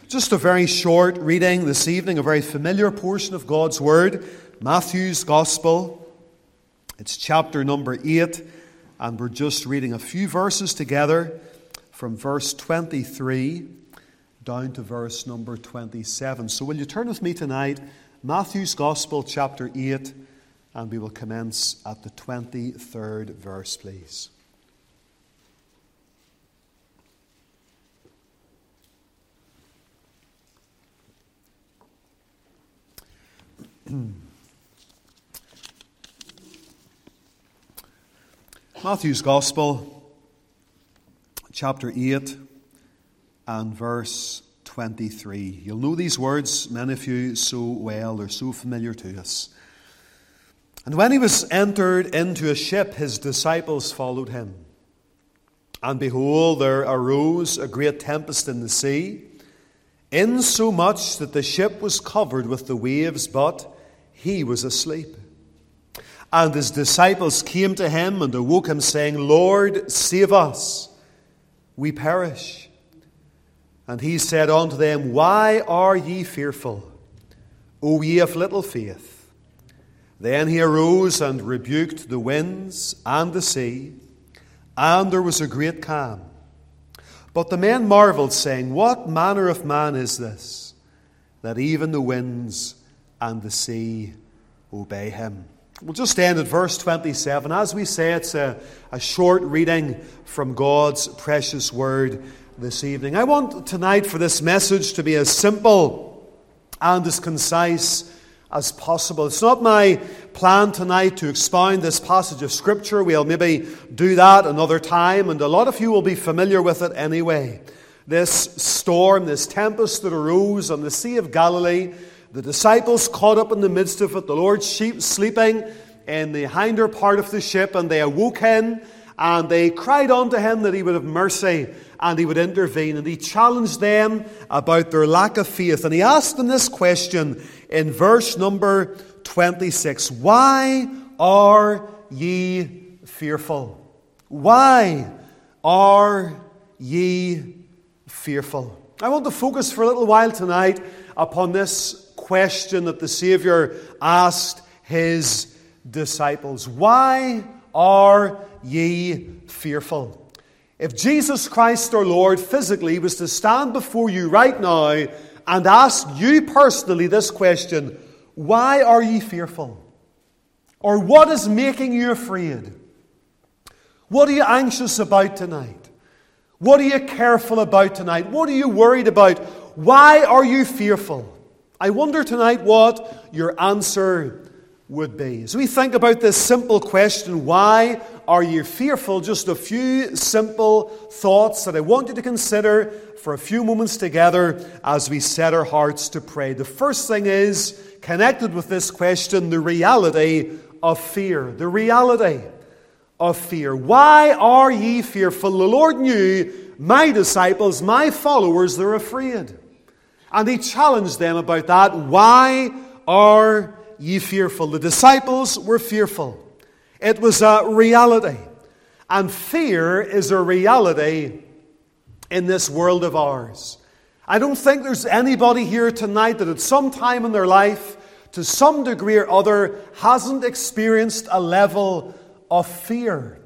Just a very short reading this evening, a very familiar portion of God's Word, Matthew's Gospel. It's chapter number 8, and we're just reading a few verses together from verse 23 down to verse number 27. So will you turn with me tonight, Matthew's Gospel, chapter 8, and we will commence at the 23rd verse, please. Matthew's Gospel, chapter 8 and verse 23. You'll know these words, many of you, so well. They're so familiar to us. And when he was entered into a ship, his disciples followed him. And behold, there arose a great tempest in the sea, insomuch that the ship was covered with the waves, but he was asleep. And his disciples came to him and awoke him, saying, Lord, save us, we perish. And he said unto them, Why are ye fearful, O ye of little faith? Then he arose and rebuked the winds and the sea, and there was a great calm. But the men marveled, saying, What manner of man is this, that even the winds and the sea obey him? We'll just end at verse 27. As we say, it's a short reading from God's precious word this evening. I want tonight for this message to be as simple and as concise as possible. It's not my plan tonight to expound this passage of Scripture. We'll maybe do that another time, and a lot of you will be familiar with it anyway. This storm, this tempest that arose on the Sea of Galilee, the disciples caught up in the midst of it, the Lord sleeping in the hinder part of the ship, and they awoke him, and they cried unto him that he would have mercy and he would intervene. And he challenged them about their lack of faith. And he asked them this question in verse number 26. Why are ye fearful? Why are ye fearful? I want to focus for a little while tonight upon this question that the Savior asked his disciples. Why are ye fearful? If Jesus Christ our Lord physically was to stand before you right now and ask you personally this question, why are ye fearful? Or what is making you afraid? What are you anxious about tonight? What are you careful about tonight? What are you worried about? Why are you fearful? I wonder tonight what your answer would be. As we think about this simple question, why are you fearful? Just a few simple thoughts that I want you to consider for a few moments together as we set our hearts to pray. The first thing is, connected with this question, the reality of fear. The reality of fear. Why are ye fearful? The Lord knew my disciples, my followers, they're afraid. And he challenged them about that. Why are ye fearful? The disciples were fearful. It was a reality. And fear is a reality in this world of ours. I don't think there's anybody here tonight that at some time in their life, to some degree or other, hasn't experienced a level of fear.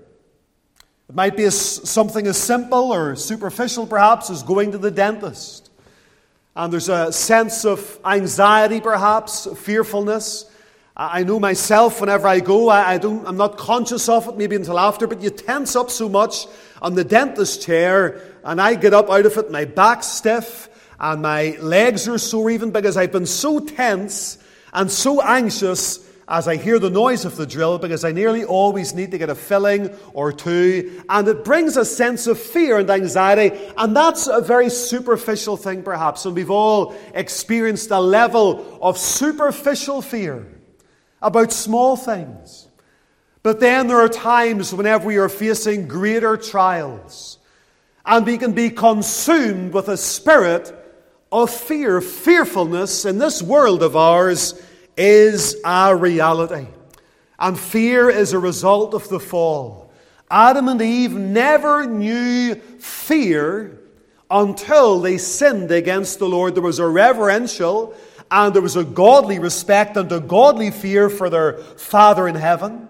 It might be something as simple or superficial perhaps as going to the dentist. And there's a sense of anxiety, perhaps, fearfulness. I know myself, whenever I go, I'm not conscious of it, maybe until after, but you tense up so much on the dentist chair, and I get up out of it, my back's stiff, and my legs are sore even because I've been so tense and so anxious as I hear the noise of the drill, because I nearly always need to get a filling or two, and it brings a sense of fear and anxiety, and that's a very superficial thing perhaps, and we've all experienced a level of superficial fear about small things. But then there are times whenever we are facing greater trials, and we can be consumed with a spirit of fear. Fearfulness in this world of ours is a reality. And fear is a result of the fall. Adam and Eve never knew fear until they sinned against the Lord. There was a reverential and there was a godly respect and a godly fear for their Father in heaven.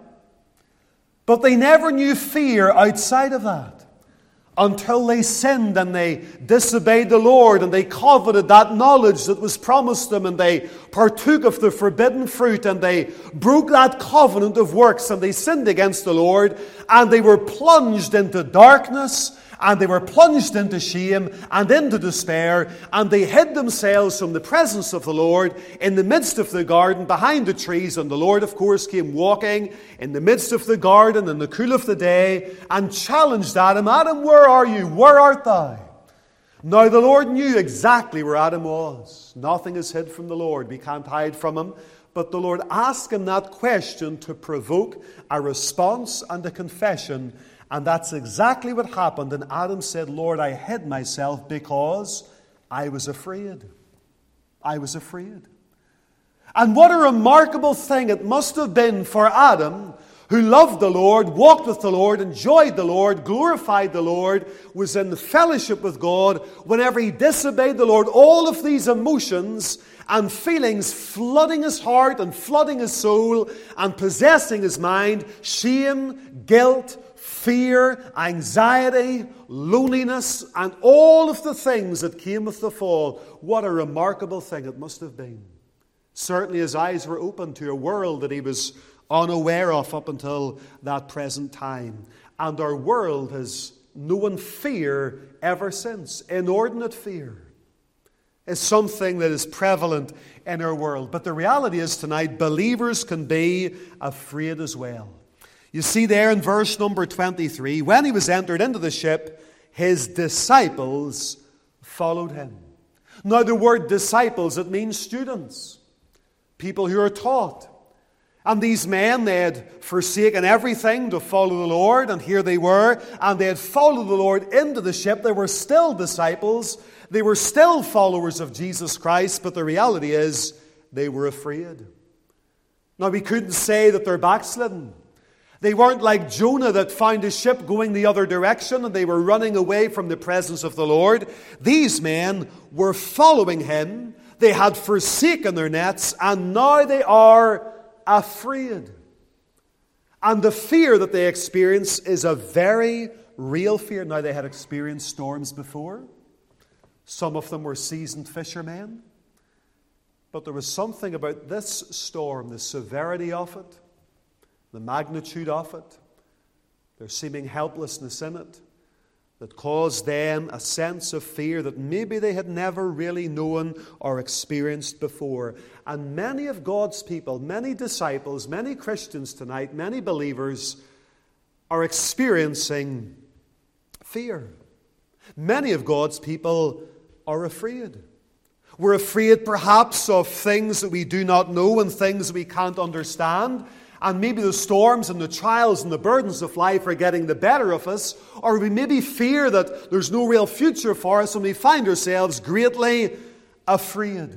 But they never knew fear outside of that until they sinned and they disobeyed the Lord and they coveted that knowledge that was promised them and they partook of the forbidden fruit and they broke that covenant of works and they sinned against the Lord and they were plunged into darkness and they were plunged into shame and into despair, and they hid themselves from the presence of the Lord in the midst of the garden behind the trees. And the Lord, of course, came walking in the midst of the garden in the cool of the day and challenged Adam. Adam, where are you? Where art thou? Now the Lord knew exactly where Adam was. Nothing is hid from the Lord. We can't hide from him. But the Lord asked him that question to provoke a response and a confession. And that's exactly what happened. And Adam said, Lord, I hid myself because I was afraid. I was afraid. And what a remarkable thing it must have been for Adam, who loved the Lord, walked with the Lord, enjoyed the Lord, glorified the Lord, was in fellowship with God. Whenever he disobeyed the Lord, all of these emotions and feelings flooding his heart and flooding his soul and possessing his mind, shame, guilt, fear, anxiety, loneliness, and all of the things that came with the fall. What a remarkable thing it must have been. Certainly his eyes were open to a world that he was unaware of up until that present time. And our world has known fear ever since. Inordinate fear is something that is prevalent in our world. But the reality is tonight, believers can be afraid as well. You see there in verse number 23, when he was entered into the ship, his disciples followed him. Now the word disciples, it means students, people who are taught. And these men, they had forsaken everything to follow the Lord, and here they were, and they had followed the Lord into the ship. They were still disciples, they were still followers of Jesus Christ, but the reality is they were afraid. Now we couldn't say that they're backslidden. They weren't like Jonah that found a ship going the other direction and they were running away from the presence of the Lord. These men were following him. They had forsaken their nets and now they are afraid. And the fear that they experience is a very real fear. Now, they had experienced storms before. Some of them were seasoned fishermen. But there was something about this storm, the severity of it, the magnitude of it, their seeming helplessness in it, that caused them a sense of fear that maybe they had never really known or experienced before. And many of God's people, many disciples, many Christians tonight, many believers are experiencing fear. Many of God's people are afraid. We're afraid perhaps of things that we do not know and things that we can't understand. And maybe the storms and the trials and the burdens of life are getting the better of us. Or we maybe fear that there's no real future for us and we find ourselves greatly afraid.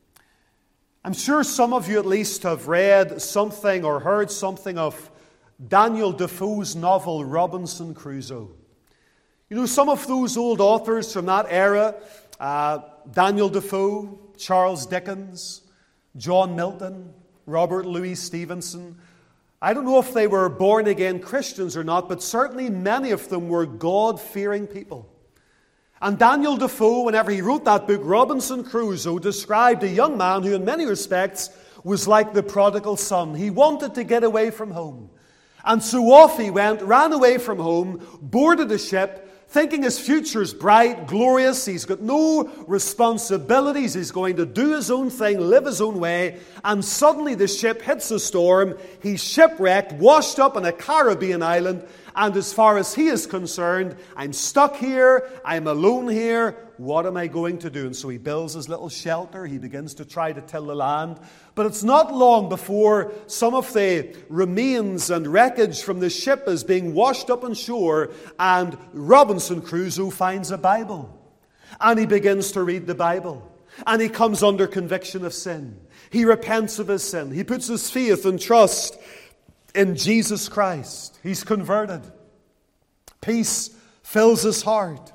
I'm sure some of you at least have read something or heard something of Daniel Defoe's novel Robinson Crusoe. You know, some of those old authors from that era, Daniel Defoe, Charles Dickens, John Milton, Robert Louis Stevenson. I don't know if they were born-again Christians or not, but certainly many of them were God-fearing people. And Daniel Defoe, whenever he wrote that book, Robinson Crusoe, described a young man who in many respects was like the prodigal son. He wanted to get away from home. And so off he went, ran away from home, boarded a ship, thinking his future's bright, glorious, he's got no responsibilities, he's going to do his own thing, live his own way, and suddenly the ship hits a storm, he's shipwrecked, washed up on a Caribbean island, and as far as he is concerned, I'm stuck here, I'm alone here, what am I going to do? And so he builds his little shelter, he begins to try to till the land, but it's not long before some of the remains and wreckage from the ship is being washed up on shore, and Robinson Crusoe finds a Bible. And he begins to read the Bible. And he comes under conviction of sin. He repents of his sin. He puts his faith and trust in Jesus Christ. He's converted. Peace fills his heart.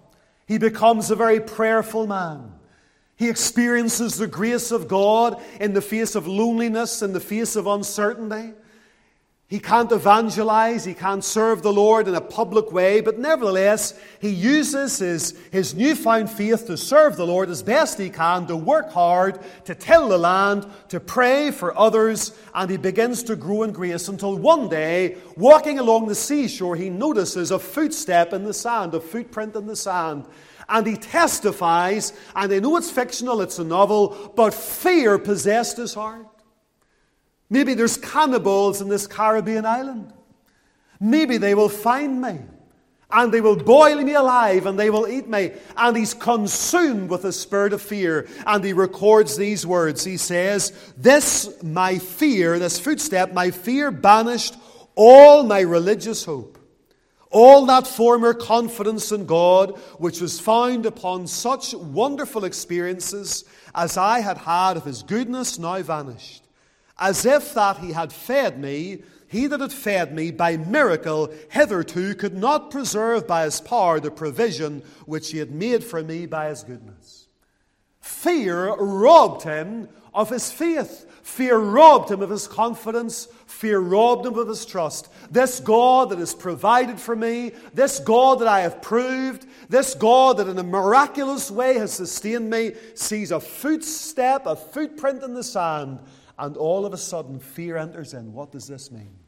He becomes a very prayerful man. He experiences the grace of God in the face of loneliness, in the face of uncertainty. He can't evangelize, he can't serve the Lord in a public way, but nevertheless, he uses his newfound faith to serve the Lord as best he can, to work hard, to till the land, to pray for others, and he begins to grow in grace until one day, walking along the seashore, he notices a footstep in the sand, a footprint in the sand. And he testifies, and I know it's fictional, it's a novel, but fear possessed his heart. Maybe there's cannibals in this Caribbean island. Maybe they will find me, and they will boil me alive, and they will eat me. And he's consumed with a spirit of fear, and he records these words. He says, "This, my fear, this footstep, my fear banished all my religious hope. All that former confidence in God, which was found upon such wonderful experiences as I had had of his goodness, now vanished. As if that he had fed me, he that had fed me by miracle hitherto could not preserve by his power the provision which he had made for me by his goodness." Fear robbed him of his faith. Fear robbed him of his confidence. Fear robbed him of his trust. This God that has provided for me, this God that I have proved, this God that in a miraculous way has sustained me, sees a footstep, a footprint in the sand, and all of a sudden fear enters in. What does this mean?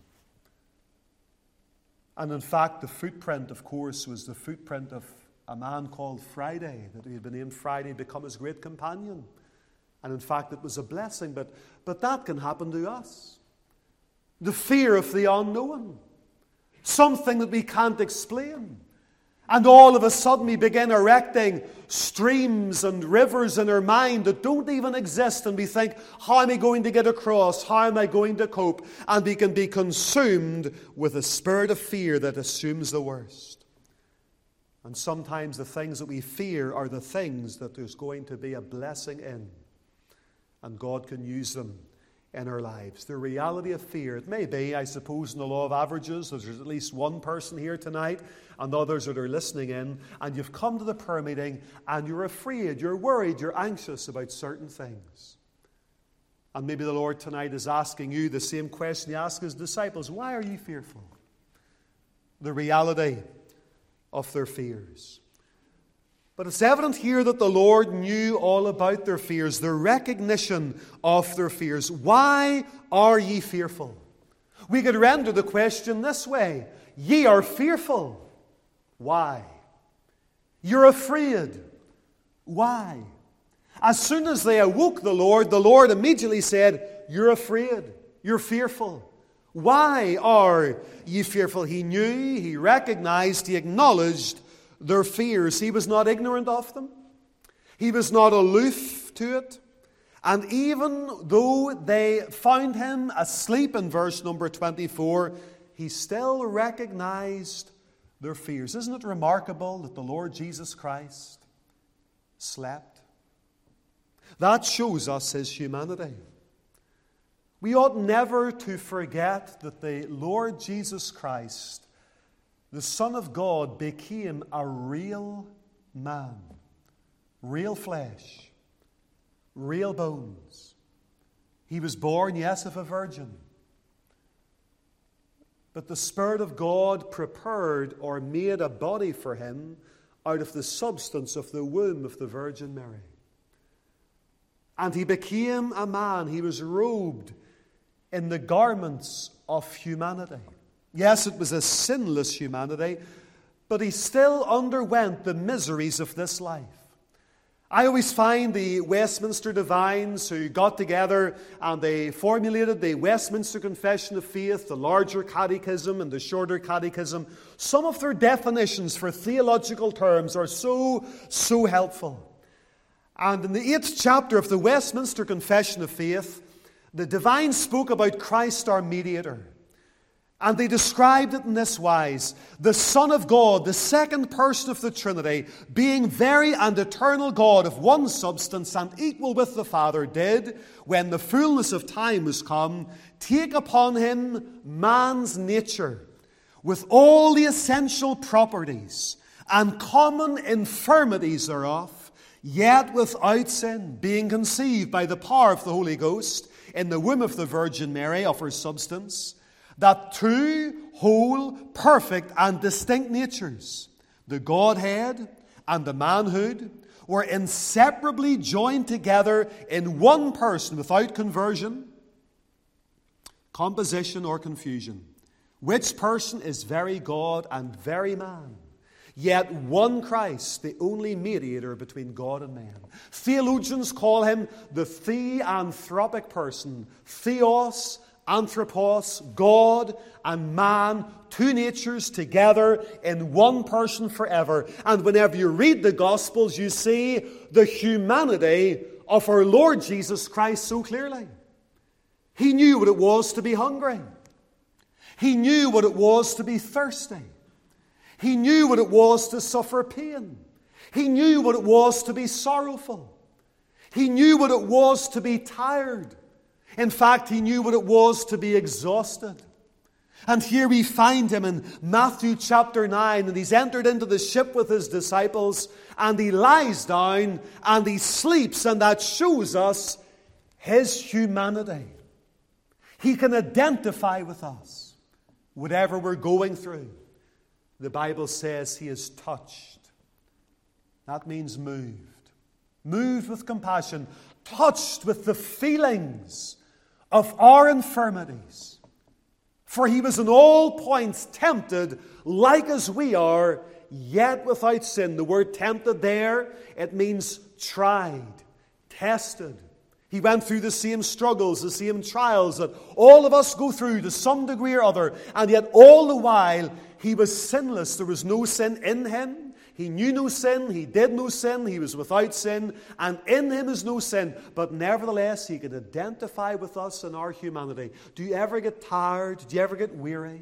And in fact, the footprint, of course, was the footprint of a man called Friday, that he had been named Friday, become his great companion. And in fact, it was a blessing, but that can happen to us. The fear of the unknown, something that we can't explain. And all of a sudden we begin erecting streams and rivers in our mind that don't even exist. And we think, how am I going to get across? How am I going to cope? And we can be consumed with a spirit of fear that assumes the worst. And sometimes the things that we fear are the things that there's going to be a blessing in. And God can use them in our lives. The reality of fear, it may be, I suppose, in the law of averages, there's at least one person here tonight and others that are listening in, and you've come to the prayer meeting and you're afraid, you're worried, you're anxious about certain things. And maybe the Lord tonight is asking you the same question he asked his disciples. Why are you fearful? The reality of their fears. But it's evident here that the Lord knew all about their fears, the recognition of their fears. Why are ye fearful? We could render the question this way. Ye are fearful. Why? You're afraid. Why? As soon as they awoke the Lord immediately said, you're afraid. You're fearful. Why are ye fearful? He knew, he recognized, he acknowledged their fears. He was not ignorant of them. He was not aloof to it. And even though they found him asleep in verse number 24, he still recognized their fears. Isn't it remarkable that the Lord Jesus Christ slept? That shows us his humanity. We ought never to forget that the Lord Jesus Christ, the Son of God, became a real man, real flesh, real bones. He was born, yes, of a virgin. But the Spirit of God prepared or made a body for him out of the substance of the womb of the Virgin Mary. And he became a man. He was robed in the garments of humanity. Yes, it was a sinless humanity, but he still underwent the miseries of this life. I always find the Westminster divines who got together and they formulated the Westminster Confession of Faith, the larger catechism and the shorter catechism. Some of their definitions for theological terms are so helpful. And in the 8th chapter of the Westminster Confession of Faith, the divines spoke about Christ our mediator. And they described it in this wise: the Son of God, the second person of the Trinity, being very and eternal God of one substance and equal with the Father, did, when the fullness of time was come, take upon him man's nature, with all the essential properties and common infirmities thereof, yet without sin, being conceived by the power of the Holy Ghost in the womb of the Virgin Mary of her substance, that two whole, perfect, and distinct natures, the Godhead and the manhood, were inseparably joined together in one person without conversion, composition, or confusion, which person is very God and very man, yet one Christ, the only mediator between God and man. Theologians call him the theanthropic person, theos, anthropos, God and man, two natures together in one person forever. And whenever you read the Gospels, you see the humanity of our Lord Jesus Christ so clearly. He knew what it was to be hungry. He knew what it was to be thirsty. He knew what it was to suffer pain. He knew what it was to be sorrowful. He knew what it was to be tired. In fact, he knew what it was to be exhausted. And here we find him in Matthew chapter 9, and he's entered into the ship with his disciples, and he lies down and he sleeps, and that shows us his humanity. He can identify with us, whatever we're going through. The Bible says he is touched. That means moved. Moved with compassion. Touched with the feelings of our infirmities. For he was in all points tempted like as we are, yet without sin. The word tempted there, it means tried, tested. He went through the same struggles, the same trials that all of us go through to some degree or other, and yet all the while he was sinless. There was no sin in him. He knew no sin. He did no sin. He was without sin. And in him is no sin. But nevertheless, he could identify with us in our humanity. Do you ever get tired? Do you ever get weary?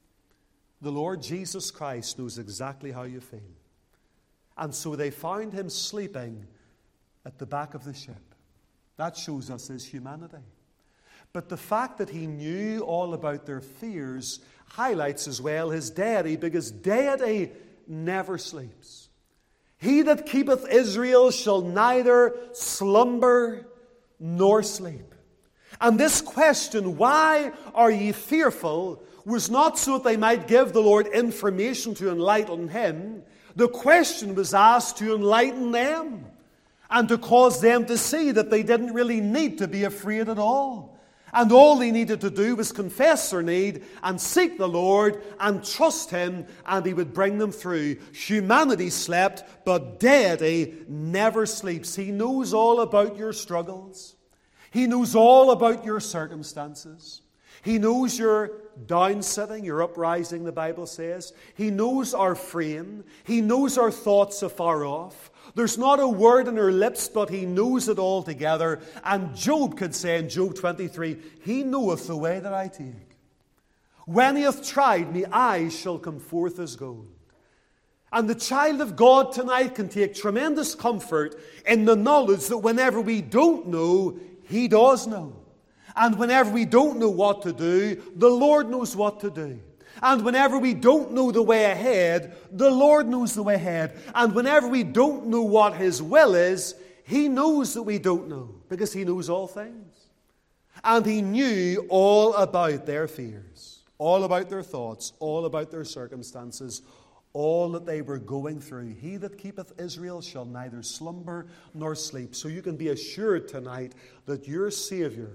The Lord Jesus Christ knows exactly how you feel. And so they found him sleeping at the back of the ship. That shows us his humanity. But the fact that he knew all about their fears highlights as well his deity, because deity never sleeps. He that keepeth Israel shall neither slumber nor sleep. And this question, why are ye fearful, was not so that they might give the Lord information to enlighten him. The question was asked to enlighten them and to cause them to see that they didn't really need to be afraid at all. And all they needed to do was confess their need and seek the Lord and trust him, and he would bring them through. Humanity slept, but deity never sleeps. He knows all about your struggles. He knows all about your circumstances. He knows your downsitting, your uprising, the Bible says. He knows our frame. He knows our thoughts afar off. There's not a word in our lips, but he knows it all together. And Job could say in Job 23, he knoweth the way that I take. When he hath tried me, I shall come forth as gold. And the child of God tonight can take tremendous comfort in the knowledge that whenever we don't know, he does know. And whenever we don't know what to do, the Lord knows what to do. And whenever we don't know the way ahead, the Lord knows the way ahead. And whenever we don't know what his will is, he knows that we don't know, because he knows all things. And he knew all about their fears, all about their thoughts, all about their circumstances, all that they were going through. He that keepeth Israel shall neither slumber nor sleep. So you can be assured tonight that your Savior,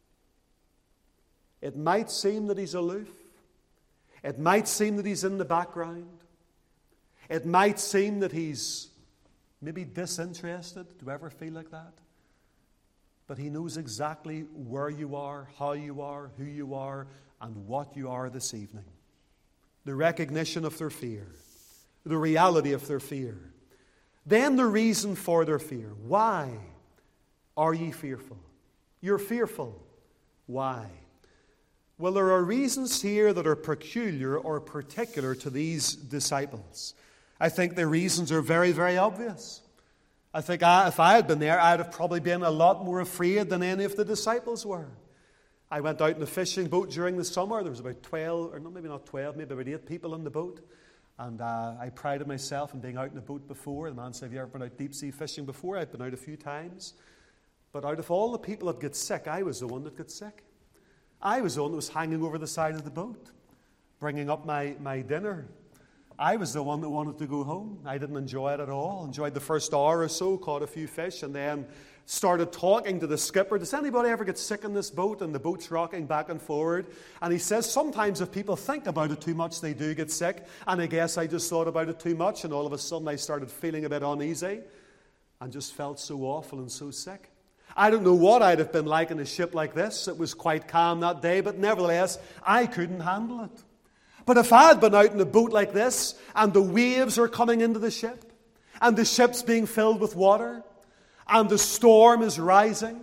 it might seem that he's aloof. It might seem that he's in the background. It might seem that he's maybe disinterested. Do you ever feel like that? But he knows exactly where you are, how you are, who you are, and what you are this evening. The recognition of their fear. The reality of their fear. Then the reason for their fear. Why are ye fearful? You're fearful. Why? Well, there are reasons here that are peculiar or particular to these disciples. I think the reasons are very, very obvious. I think if I had been there, I'd have probably been a lot more afraid than any of the disciples were. I went out in a fishing boat during the summer. There was about 12, or maybe not 12, maybe about 8 people in the boat. And I prided myself in being out in a boat before. The man said, have you ever been out deep sea fishing before? I've been out a few times. But out of all the people that get sick, I was the one that got sick. I was the one that was hanging over the side of the boat, bringing up my dinner. I was the one that wanted to go home. I didn't enjoy it at all. Enjoyed the first hour or so, caught a few fish, and then started talking to the skipper. Does anybody ever get sick in this boat? And the boat's rocking back and forward. And he says, sometimes if people think about it too much, they do get sick. And I guess I just thought about it too much, and all of a sudden I started feeling a bit uneasy and just felt so awful and so sick. I don't know what I'd have been like in a ship like this. It was quite calm that day, but nevertheless, I couldn't handle it. But if I had been out in a boat like this, and the waves are coming into the ship, and the ship's being filled with water, and the storm is rising,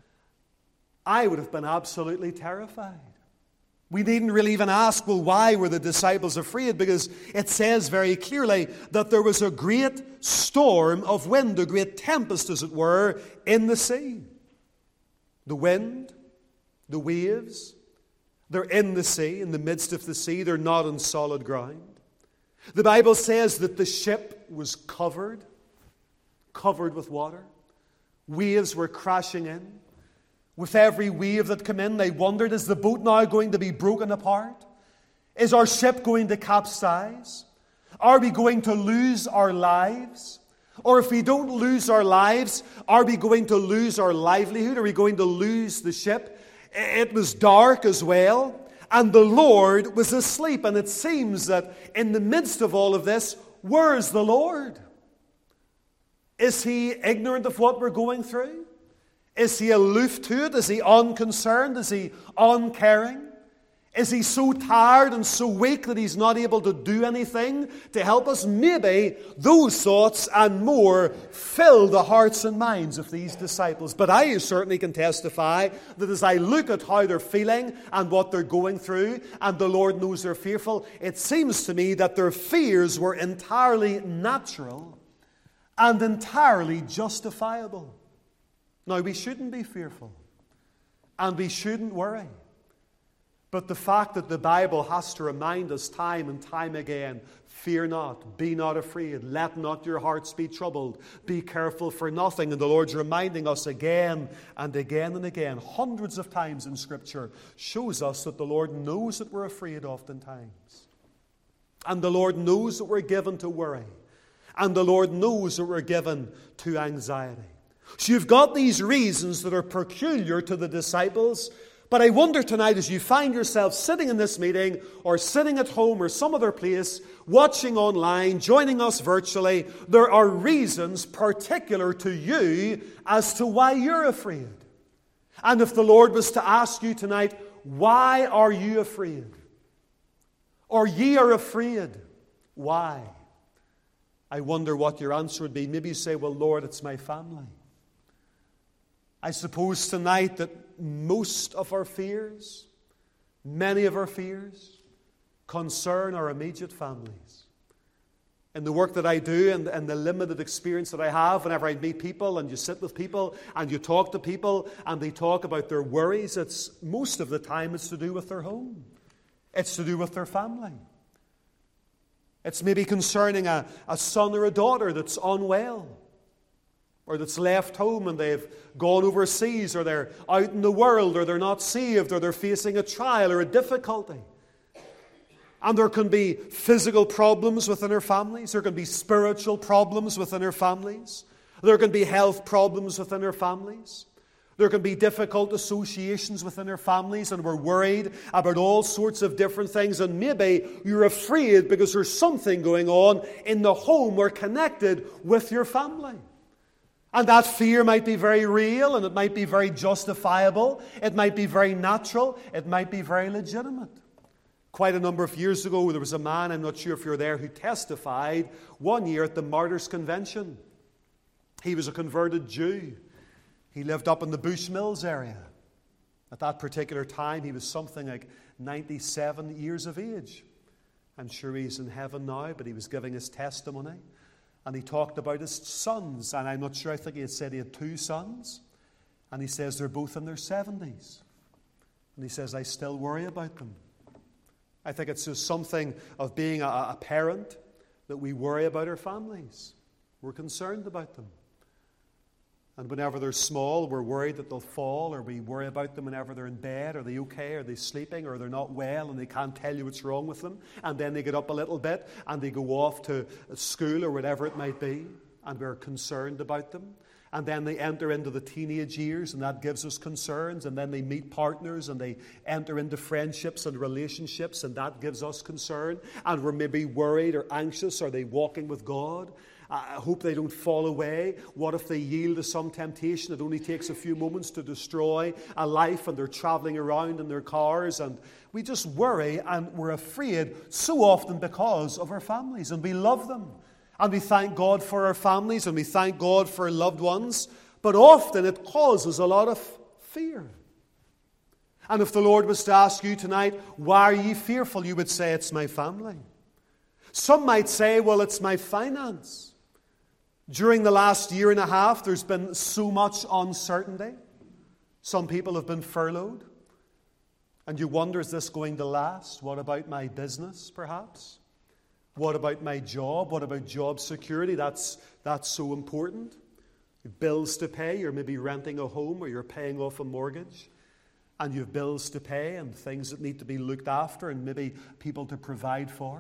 I would have been absolutely terrified. We needn't really even ask, well, why were the disciples afraid? Because it says very clearly that there was a great storm of wind, a great tempest, as it were, in the sea. The wind, the waves, they're in the sea, in the midst of the sea. They're not on solid ground. The Bible says that the ship was covered with water. Waves were crashing in. With every wave that came in, they wondered, is the boat now going to be broken apart? Is our ship going to capsize? Are we going to lose our lives? Or if we don't lose our lives, are we going to lose our livelihood? Are we going to lose the ship? It was dark as well, and the Lord was asleep. And it seems that in the midst of all of this, where is the Lord? Is He ignorant of what we're going through? Is He aloof to it? Is He unconcerned? Is He uncaring? Is He so tired and so weak that He's not able to do anything to help us? Maybe those thoughts and more fill the hearts and minds of these disciples. But I certainly can testify that as I look at how they're feeling and what they're going through, and the Lord knows they're fearful, it seems to me that their fears were entirely natural and entirely justifiable. Now, we shouldn't be fearful, and we shouldn't worry. But the fact that the Bible has to remind us time and time again, fear not, be not afraid, let not your hearts be troubled, be careful for nothing. And the Lord's reminding us again and again and again, hundreds of times in Scripture, shows us that the Lord knows that we're afraid oftentimes. And the Lord knows that we're given to worry. And the Lord knows that we're given to anxiety. So you've got these reasons that are peculiar to the disciples. But I wonder tonight, as you find yourself sitting in this meeting or sitting at home or some other place, watching online, joining us virtually, there are reasons particular to you as to why you're afraid. And if the Lord was to ask you tonight, why are you afraid? Or ye are afraid, why? I wonder what your answer would be. Maybe you say, well, Lord, it's my family. I suppose tonight that most of our fears, many of our fears, concern our immediate families. In the work that I do and the limited experience that I have, whenever I meet people and you sit with people and you talk to people and they talk about their worries, it's most of the time it's to do with their home. It's to do with their family. It's maybe concerning a son or a daughter that's unwell, or that's left home and they've gone overseas, or they're out in the world, or they're not saved, or they're facing a trial or a difficulty. And there can be physical problems within our families. There can be spiritual problems within our families. There can be health problems within our families. There can be difficult associations within our families, and we're worried about all sorts of different things. And maybe you're afraid because there's something going on in the home or connected with your family. And that fear might be very real, and it might be very justifiable. It might be very natural. It might be very legitimate. Quite a number of years ago, there was a man, I'm not sure if you're there, who testified one year at the Martyrs' Convention. He was a converted Jew. He lived up in the Bushmills area. At that particular time, he was something like 97 years of age. I'm sure he's in heaven now, but he was giving his testimony. And he talked about his sons. And I'm not sure, I think he had said he had 2 sons. And he says they're both in their 70s. And he says, I still worry about them. I think it's just something of being a parent that we worry about our families. We're concerned about them. And whenever they're small, we're worried that they'll fall, or we worry about them whenever they're in bed. Are they okay? Are they sleeping? Or they're not well and they can't tell you what's wrong with them? And then they get up a little bit and they go off to school or whatever it might be, and we're concerned about them. And then they enter into the teenage years, and that gives us concerns. And then they meet partners, and they enter into friendships and relationships, and that gives us concern. And we're maybe worried or anxious. Are they walking with God? I hope they don't fall away. What if they yield to some temptation? It only takes a few moments to destroy a life, and they're traveling around in their cars. And we just worry, and we're afraid so often because of our families. And we love them. And we thank God for our families, and we thank God for our loved ones. But often it causes a lot of fear. And if the Lord was to ask you tonight, why are ye fearful? You would say, it's my family. Some might say, well, it's my finance. During the last year and a half, there's been so much uncertainty. Some people have been furloughed. And you wonder, is this going to last? What about my business, perhaps? What about my job? What about job security? That's so important. Bills to pay. You're maybe renting a home, or you're paying off a mortgage. And you have bills to pay and things that need to be looked after, and maybe people to provide for.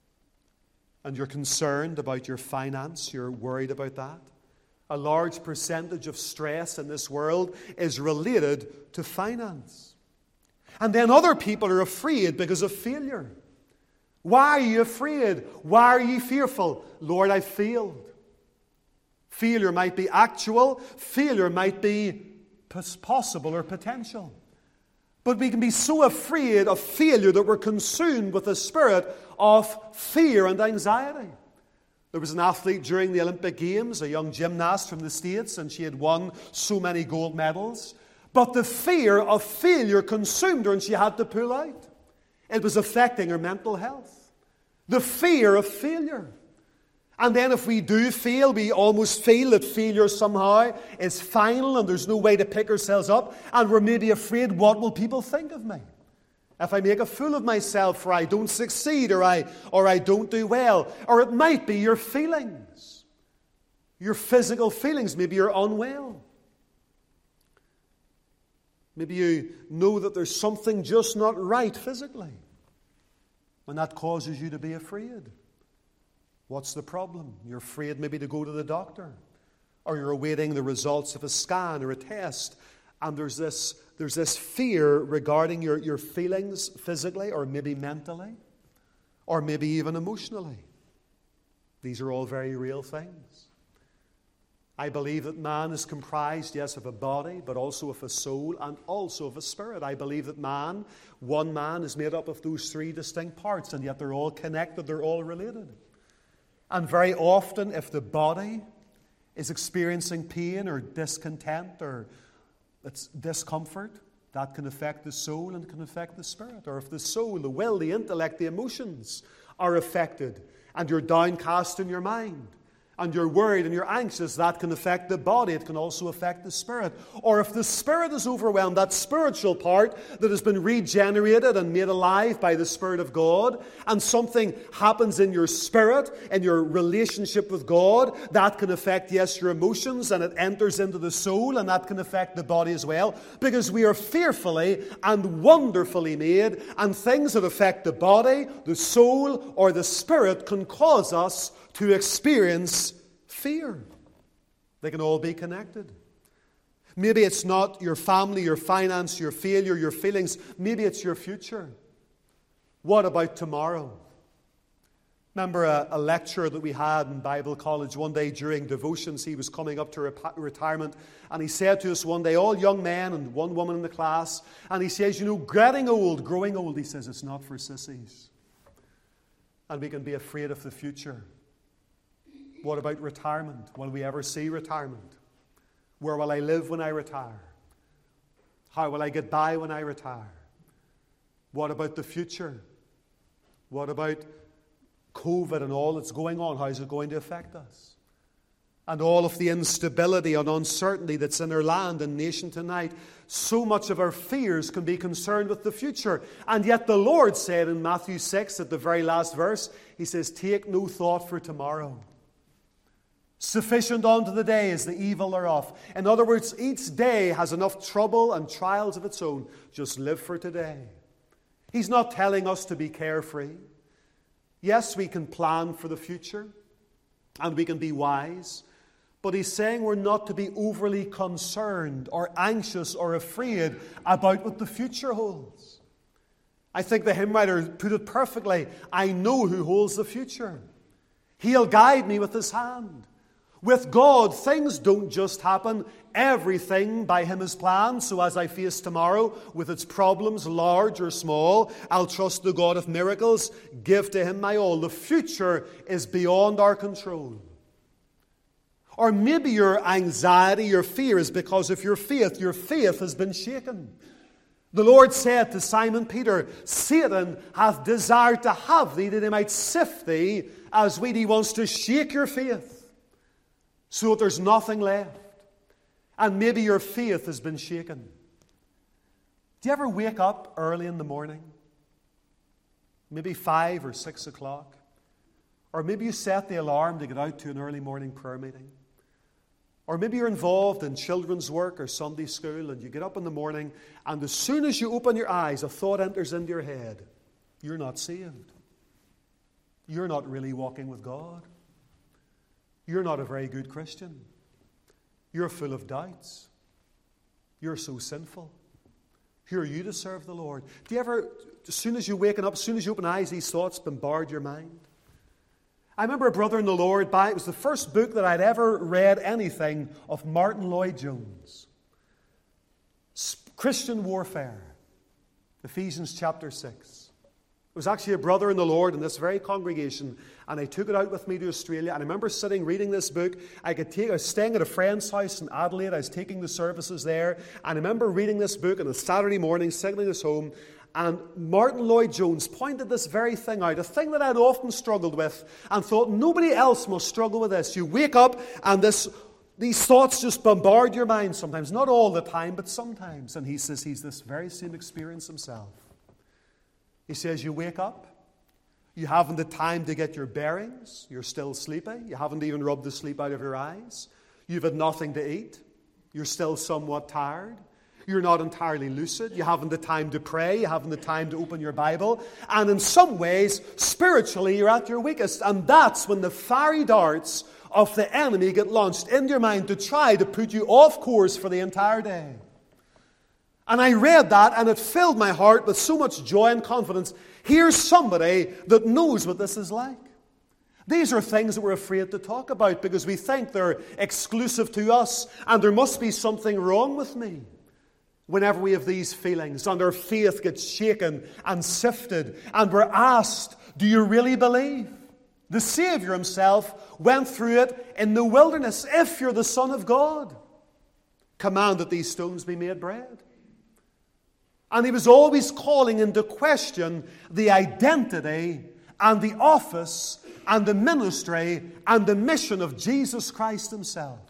And you're concerned about your finance, you're worried about that. A large percentage of stress in this world is related to finance. And then other people are afraid because of failure. Why are you afraid? Why are you fearful? Lord, I failed. Failure might be actual, failure might be possible or potential. But we can be so afraid of failure that we're consumed with a spirit of fear and anxiety. There was an athlete during the Olympic Games, a young gymnast from the States, and she had won so many gold medals. But the fear of failure consumed her, and she had to pull out. It was affecting her mental health. The fear of failure. And then if we do fail, we almost feel that failure somehow is final and there's no way to pick ourselves up. And we're maybe afraid, what will people think of me? If I make a fool of myself, or I don't succeed, or I don't do well. Or it might be your feelings. Your physical feelings. Maybe you're unwell. Maybe you know that there's something just not right physically. And that causes you to be afraid. What's the problem? You're afraid maybe to go to the doctor, or you're awaiting the results of a scan or a test, and there's this fear regarding your feelings physically, or maybe mentally, or maybe even emotionally. These are all very real things. I believe that man is comprised, yes, of a body, but also of a soul and also of a spirit. I believe that one man is made up of those three distinct parts, and yet they're all connected, they're all related. And very often, if the body is experiencing pain or discontent or it's discomfort, that can affect the soul and can affect the spirit. Or if the soul, the will, the intellect, the emotions are affected, and you're downcast in your mind, and you're worried and you're anxious, that can affect the body. It can also affect the spirit. Or if the spirit is overwhelmed, that spiritual part that has been regenerated and made alive by the Spirit of God, and something happens in your spirit, in your relationship with God, that can affect, yes, your emotions, and it enters into the soul, and that can affect the body as well. Because we are fearfully and wonderfully made, and things that affect the body, the soul, or the spirit can cause us to experience fear. They can all be connected. Maybe it's not your family, your finance, your failure, your feelings. Maybe it's your future. What about tomorrow? Remember a lecturer that we had in Bible college one day during devotions. He was coming up to retirement, and he said to us one day, all young men and one woman in the class, and he says, growing old, he says, it's not for sissies. And we can be afraid of the future. What about retirement? Will we ever see retirement? Where will I live when I retire? How will I get by when I retire? What about the future? What about COVID and all that's going on? How is it going to affect us? and all of the instability and uncertainty that's in our land and nation tonight, so much of our fears can be concerned with the future. And yet the Lord said in Matthew 6, at the very last verse, He says, "Take no thought for tomorrow. Sufficient unto the day is the evil thereof." In other words, each day has enough trouble and trials of its own. Just live for today. He's not telling us to be carefree. Yes, we can plan for the future, and we can be wise. But He's saying we're not to be overly concerned or anxious or afraid about what the future holds. I think the hymn writer put it perfectly. I know who holds the future. He'll guide me with His hand. With God, things don't just happen. Everything by Him is planned. So as I face tomorrow with its problems, large or small, I'll trust the God of miracles, give to Him my all. The future is beyond our control. Or maybe your anxiety, your fear is because of your faith has been shaken. The Lord said to Simon Peter, "Satan hath desired to have thee, that he might sift thee as wheat." He wants to shake your faith so that there's nothing left. And maybe your faith has been shaken. Do you ever wake up early in the morning? Maybe 5 or 6 o'clock. Or maybe you set the alarm to get out to an early morning prayer meeting. Or maybe you're involved in children's work or Sunday school, and you get up in the morning, and as soon as you open your eyes, a thought enters into your head. You're not saved. You're not really walking with God. You're not a very good Christian. You're full of doubts. You're so sinful. Who are you to serve the Lord? Do you ever, as soon as you waken up, as soon as you open eyes, these thoughts bombard your mind? I remember a brother in the Lord, it was the first book that I'd ever read anything of Martin Lloyd-Jones. Christian Warfare, Ephesians chapter 6. It was actually a brother in the Lord in this very congregation, and I took it out with me to Australia. And I remember sitting reading this book. I was staying at a friend's house in Adelaide. I was taking the services there. And I remember reading this book on a Saturday morning, cycling us home. And Martin Lloyd-Jones pointed this very thing out, a thing that I'd often struggled with, and thought nobody else must struggle with this. You wake up and these thoughts just bombard your mind sometimes. Not all the time, but sometimes. And he says he's this very same experience himself. He says you wake up, you haven't the time to get your bearings, you're still sleepy, you haven't even rubbed the sleep out of your eyes, you've had nothing to eat, you're still somewhat tired, you're not entirely lucid, you haven't the time to pray, you haven't the time to open your Bible, and in some ways, spiritually, you're at your weakest. And that's when the fiery darts of the enemy get launched into your mind to try to put you off course for the entire day. And I read that, and it filled my heart with so much joy and confidence. Here's somebody that knows what this is like. These are things that we're afraid to talk about because we think they're exclusive to us, and there must be something wrong with me. Whenever we have these feelings, and our faith gets shaken and sifted, and we're asked, do you really believe? The Savior Himself went through it in the wilderness. If you're the Son of God, command that these stones be made bread. And He was always calling into question the identity and the office and the ministry and the mission of Jesus Christ Himself.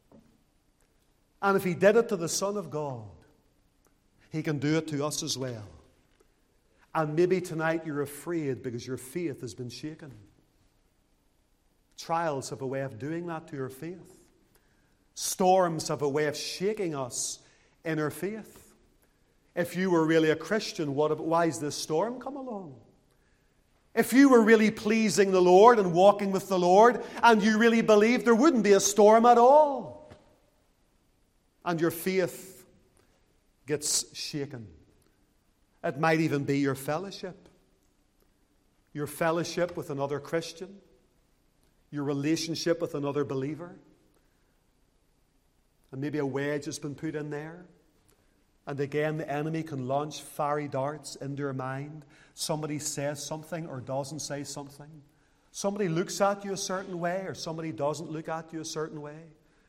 And if He did it to the Son of God, He can do it to us as well. And maybe tonight you're afraid because your faith has been shaken. Trials have a way of doing that to your faith. Storms have a way of shaking us in our faith. If you were really a Christian, why has this storm come along? If you were really pleasing the Lord and walking with the Lord, and you really believed, there wouldn't be a storm at all. And your faith gets shaken. It might even be your fellowship. Your fellowship with another Christian. Your relationship with another believer. And maybe a wedge has been put in there. And again, the enemy can launch fiery darts into your mind. Somebody says something or doesn't say something. Somebody looks at you a certain way or somebody doesn't look at you a certain way.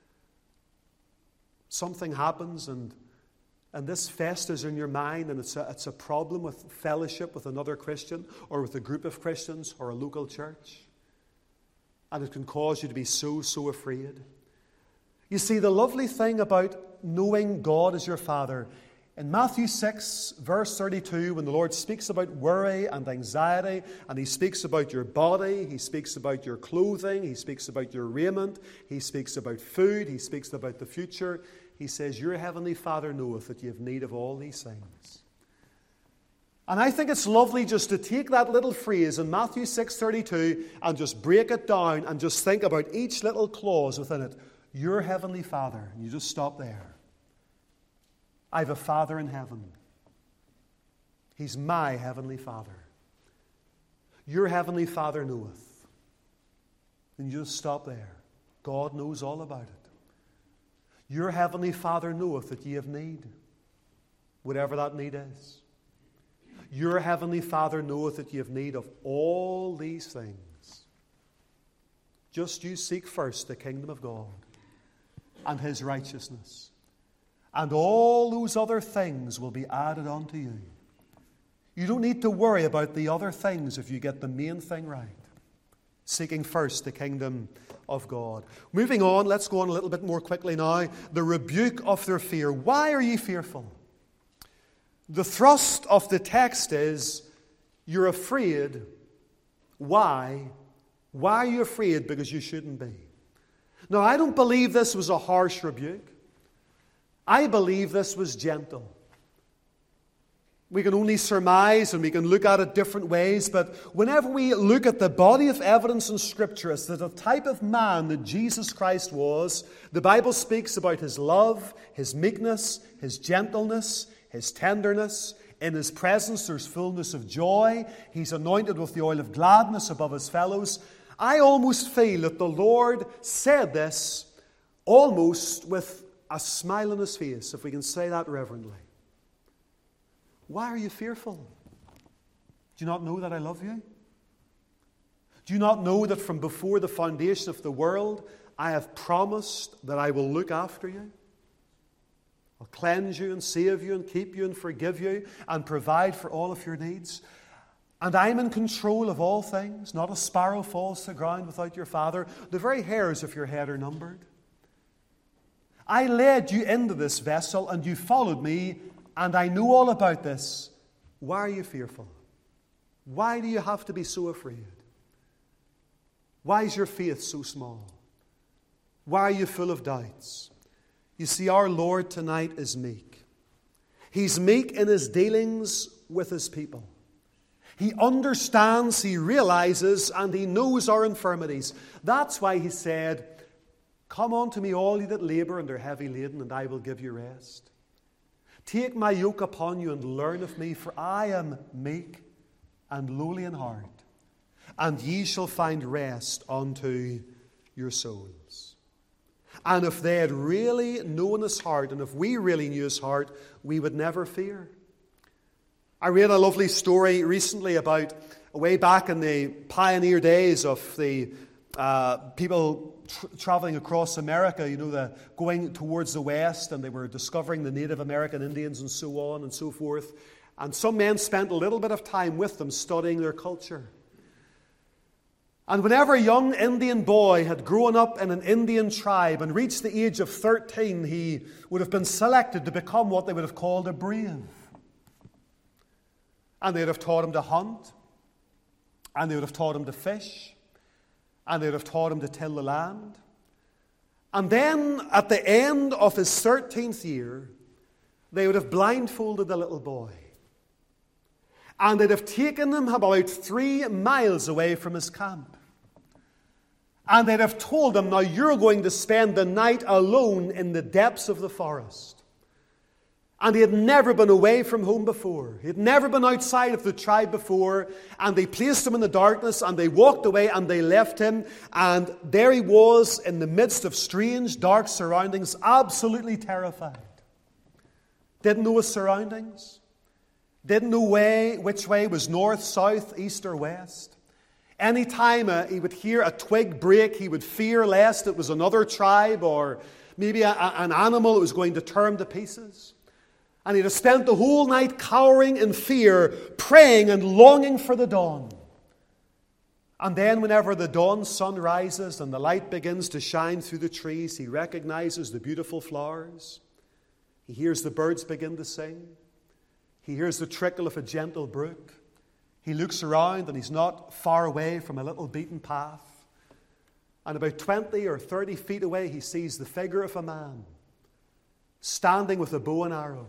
Something happens and this festers in your mind, and it's a problem with fellowship with another Christian or with a group of Christians or a local church. And it can cause you to be so afraid. You see, the lovely thing about knowing God as your Father, in Matthew 6, verse 32, when the Lord speaks about worry and anxiety, and He speaks about your body, He speaks about your clothing, He speaks about your raiment, He speaks about food, He speaks about the future, He says, your heavenly Father knoweth that you have need of all these things. And I think it's lovely just to take that little phrase in Matthew 6:32 and just break it down and just think about each little clause within it. Your heavenly Father. And you just stop there. I have a Father in heaven. He's my heavenly Father. Your heavenly Father knoweth. And you just stop there. God knows all about it. Your heavenly Father knoweth that ye have need, whatever that need is. Your heavenly Father knoweth that ye have need of all these things. Just you seek first the kingdom of God and His righteousness, and all those other things will be added unto you. You don't need to worry about the other things if you get the main thing right. Seeking first the kingdom of God. Moving on, let's go on a little bit more quickly now. The rebuke of their fear. Why are ye fearful? The thrust of the text is, you're afraid. Why? Why are you afraid? Because you shouldn't be. Now, I don't believe this was a harsh rebuke. I believe this was gentle. We can only surmise and we can look at it different ways, but whenever we look at the body of evidence in Scripture as to the type of man that Jesus Christ was, the Bible speaks about His love, His meekness, His gentleness, His tenderness. In His presence there's fullness of joy. He's anointed with the oil of gladness above His fellows. I almost feel that the Lord said this almost with a smile on His face, if we can say that reverently. Why are you fearful? Do you not know that I love you? Do you not know that from before the foundation of the world I have promised that I will look after you? I'll cleanse you and save you and keep you and forgive you and provide for all of your needs. And I'm in control of all things. Not a sparrow falls to the ground without your Father. The very hairs of your head are numbered. I led you into this vessel and you followed me, and I know all about this. Why are you fearful? Why do you have to be so afraid? Why is your faith so small? Why are you full of doubts? You see, our Lord tonight is meek. He's meek in His dealings with His people. He understands, He realizes, and He knows our infirmities. That's why He said, come unto me all ye that labor and are heavy laden, and I will give you rest. Take my yoke upon you and learn of me, for I am meek and lowly in heart, and ye shall find rest unto your souls. And if they had really known His heart, and if we really knew His heart, we would never fear. I read a lovely story recently about way back in the pioneer days of the people traveling across America, going towards the west, and they were discovering the Native American Indians and so on and so forth. And some men spent a little bit of time with them studying their culture. And whenever a young Indian boy had grown up in an Indian tribe and reached the age of 13, he would have been selected to become what they would have called a brave. And they would have taught him to hunt, and they would have taught him to fish, and they would have taught him to till the land. And then, at the end of his 13th year, they would have blindfolded the little boy. And they'd have taken him about 3 miles away from his camp. And they'd have told him, now you're going to spend the night alone in the depths of the forest. And he had never been away from home before. He had never been outside of the tribe before. And they placed him in the darkness, and they walked away, and they left him. And there he was in the midst of strange, dark surroundings, absolutely terrified. Didn't know his surroundings. Didn't know which way was north, south, east, or west. Any time he would hear a twig break, he would fear lest it was another tribe or maybe an animal that was going to tear him to pieces. And he'd have spent the whole night cowering in fear, praying and longing for the dawn. And then whenever the dawn sun rises and the light begins to shine through the trees, he recognizes the beautiful flowers. He hears the birds begin to sing. He hears the trickle of a gentle brook. He looks around and he's not far away from a little beaten path. And about 20 or 30 feet away, he sees the figure of a man standing with a bow and arrow.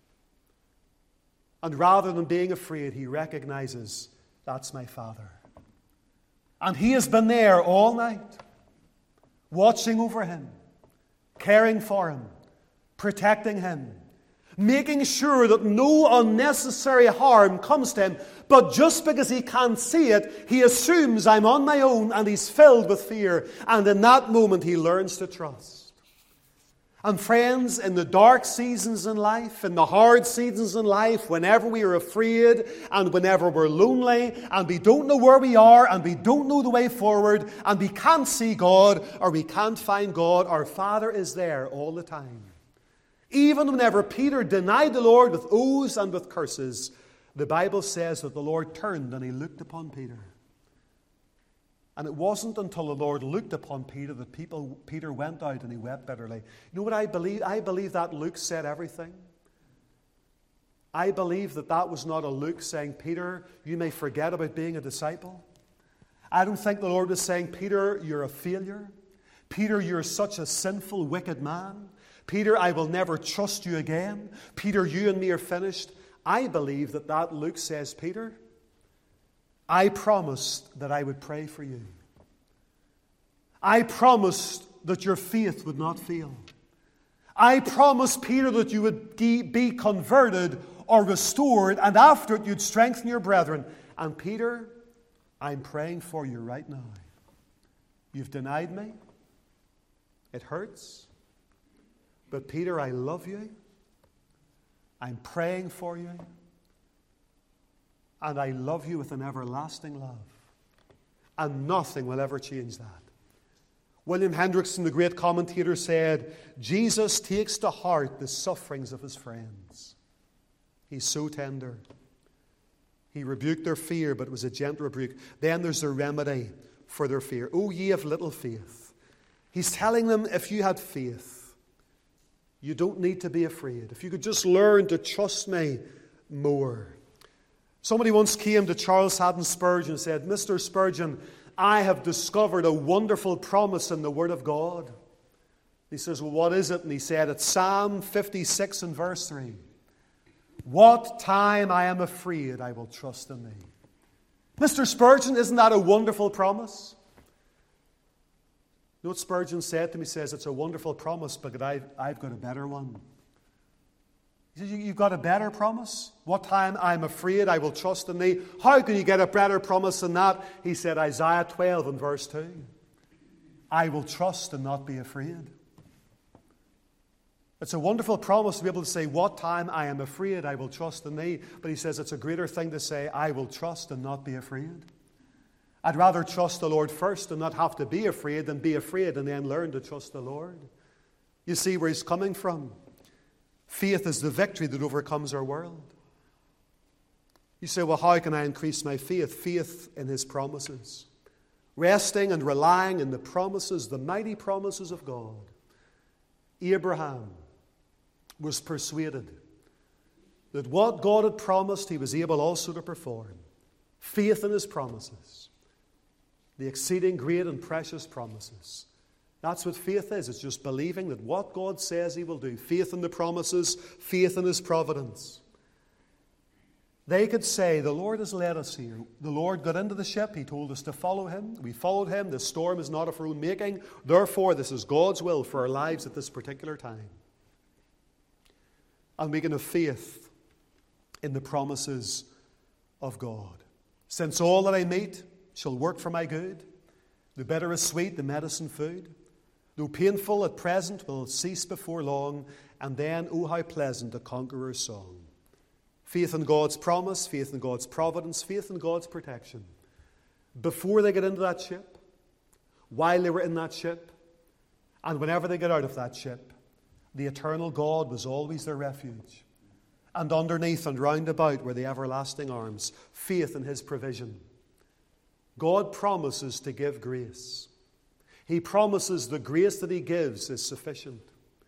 And rather than being afraid, he recognizes, that's my Father. And he has been there all night, watching over him, caring for him, protecting him, making sure that no unnecessary harm comes to him. But just because he can't see it, he assumes I'm on my own, and he's filled with fear. And in that moment, he learns to trust. And friends, in the dark seasons in life, in the hard seasons in life, whenever we are afraid and whenever we're lonely and we don't know where we are and we don't know the way forward and we can't see God or we can't find God, our Father is there all the time. Even whenever Peter denied the Lord with oaths and with curses, the Bible says that the Lord turned and he looked upon Peter. And it wasn't until the Lord looked upon Peter that Peter went out and he wept bitterly. You know what I believe? I believe that Luke said everything. I believe that was not a Luke saying, Peter, you may forget about being a disciple. I don't think the Lord was saying, Peter, you're a failure. Peter, you're such a sinful, wicked man. Peter, I will never trust you again. Peter, you and me are finished. I believe that Luke says, Peter, I promised that I would pray for you. I promised that your faith would not fail. I promised, Peter, that you would be converted or restored, and after it you'd strengthen your brethren. And Peter, I'm praying for you right now. You've denied me. It hurts. But Peter, I love you. I'm praying for you. And I love you with an everlasting love. And nothing will ever change that. William Hendrickson, the great commentator, said, Jesus takes to heart the sufferings of his friends. He's so tender. He rebuked their fear, but it was a gentle rebuke. Then there's a remedy for their fear. O ye of little faith. He's telling them, if you had faith, you don't need to be afraid. If you could just learn to trust me more. Somebody once came to Charles Haddon Spurgeon and said, Mr. Spurgeon, I have discovered a wonderful promise in the Word of God. He says, well, what is it? And he said, it's Psalm 56 and verse 3. What time I am afraid, I will trust in thee. Mr. Spurgeon, isn't that a wonderful promise? You know what Spurgeon said to me? He says, it's a wonderful promise, but I've got a better one. He says, you've got a better promise? What time I'm afraid, I will trust in thee. How can you get a better promise than that? He said, Isaiah 12 and verse 2. I will trust and not be afraid. It's a wonderful promise to be able to say, what time I am afraid, I will trust in thee. But he says it's a greater thing to say, I will trust and not be afraid. I'd rather trust the Lord first and not have to be afraid than be afraid and then learn to trust the Lord. You see where he's coming from. Faith is the victory that overcomes our world. You say, well, how can I increase my faith? Faith in his promises. Resting and relying in the promises, the mighty promises of God. Abraham was persuaded that what God had promised, he was able also to perform. Faith in his promises. The exceeding great and precious promises. That's what faith is. It's just believing that what God says he will do. Faith in the promises, faith in his providence. They could say, the Lord has led us here. The Lord got into the ship. He told us to follow him. We followed him. The storm is not of our own making. Therefore, this is God's will for our lives at this particular time. And we can have faith in the promises of God. Since all that I meet shall work for my good, the bitter is sweet, the medicine food. Though painful at present, will cease before long, and then, oh, how pleasant a conqueror's song. Faith in God's promise, faith in God's providence, faith in God's protection. Before they get into that ship, while they were in that ship, and whenever they get out of that ship, the eternal God was always their refuge. And underneath and round about were the everlasting arms, faith in his provision. God promises to give grace. He promises the grace that He gives is sufficient.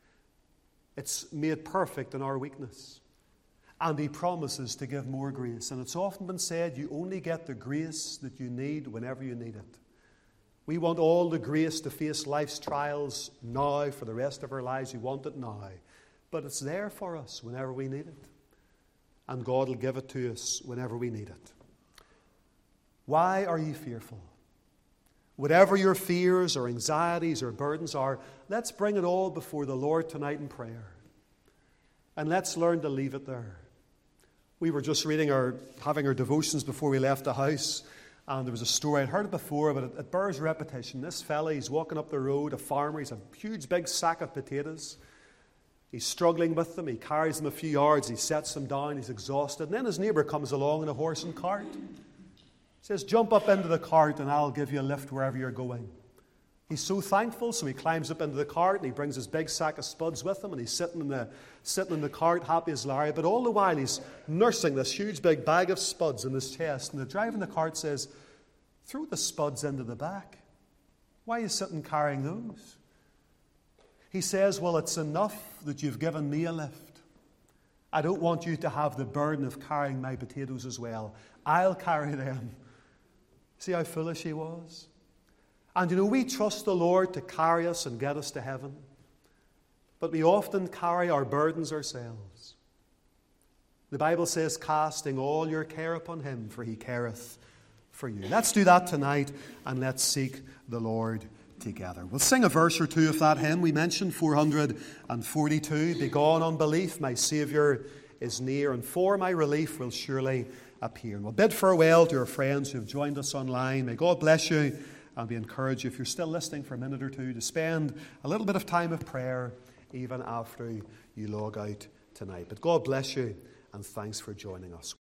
It's made perfect in our weakness. And He promises to give more grace. And it's often been said, you only get the grace that you need whenever you need it. We want all the grace to face life's trials now for the rest of our lives. We want it now. But it's there for us whenever we need it. And God will give it to us whenever we need it. Why are you fearful? Whatever your fears or anxieties or burdens are, let's bring it all before the Lord tonight in prayer. And let's learn to leave it there. We were just having our devotions before we left the house. And there was a story, I'd heard it before, but it bears repetition. This fella, he's walking up the road, a farmer, he's a huge big sack of potatoes. He's struggling with them, he carries them a few yards, he sets them down, he's exhausted. And then his neighbour comes along in a horse and cart. He says, jump up into the cart and I'll give you a lift wherever you're going. He's so thankful, so he climbs up into the cart and he brings his big sack of spuds with him and he's sitting in the cart, happy as Larry. But all the while he's nursing this huge big bag of spuds in his chest. And the driver in the cart says, throw the spuds into the back. Why are you sitting carrying those? He says, well, it's enough that you've given me a lift. I don't want you to have the burden of carrying my potatoes as well. I'll carry them. See how foolish he was? And we trust the Lord to carry us and get us to heaven. But we often carry our burdens ourselves. The Bible says, casting all your care upon Him, for He careth for you. Let's do that tonight, and let's seek the Lord together. We'll sing a verse or two of that hymn. We mentioned 442, Begone unbelief, my Saviour is near, and for my relief will surely appear. And we'll bid farewell to our friends who have joined us online. May God bless you, and we encourage you, if you're still listening for a minute or two, to spend a little bit of time of prayer even after you log out tonight. But God bless you, and thanks for joining us.